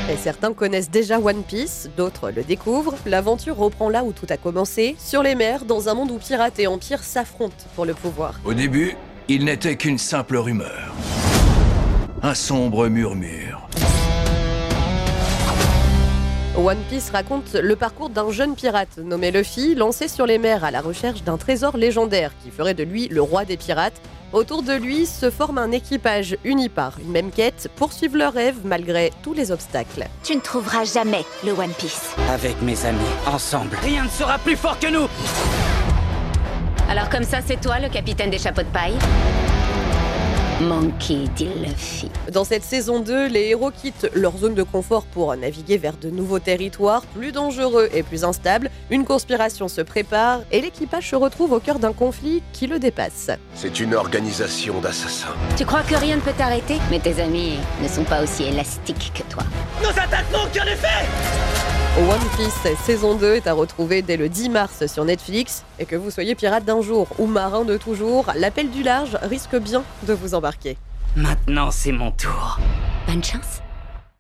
Et certains connaissent déjà One Piece, d'autres le découvrent. L'aventure reprend là où tout a commencé, sur les mers, dans un monde où pirates et empires s'affrontent pour le pouvoir. Au début, il n'était qu'une simple rumeur. Un sombre murmure. One Piece raconte le parcours d'un jeune pirate nommé Luffy, lancé sur les mers à la recherche d'un trésor légendaire qui ferait de lui le roi des pirates. Autour de lui se forme un équipage uni par une même quête, poursuivre leur rêve malgré tous les obstacles. Tu ne trouveras jamais le One Piece. Avec mes amis, ensemble, rien ne sera plus fort que nous. Alors comme ça, c'est toi le capitaine des chapeaux de paille ? Monkey D. Luffy. Dans cette saison 2, les héros quittent leur zone de confort pour naviguer vers de nouveaux territoires, plus dangereux et plus instables. Une conspiration se prépare et l'équipage se retrouve au cœur d'un conflit qui le dépasse. C'est une organisation d'assassins. Tu crois que rien ne peut t'arrêter ? Mais tes amis ne sont pas aussi élastiques que toi. Nos attaques n'ont aucun effet. One Piece saison 2 est à retrouver dès le 10 mars sur Netflix. Et que vous soyez pirate d'un jour ou marin de toujours, l'appel du large risque bien de vous embarquer. Maintenant, c'est mon tour. Bonne chance.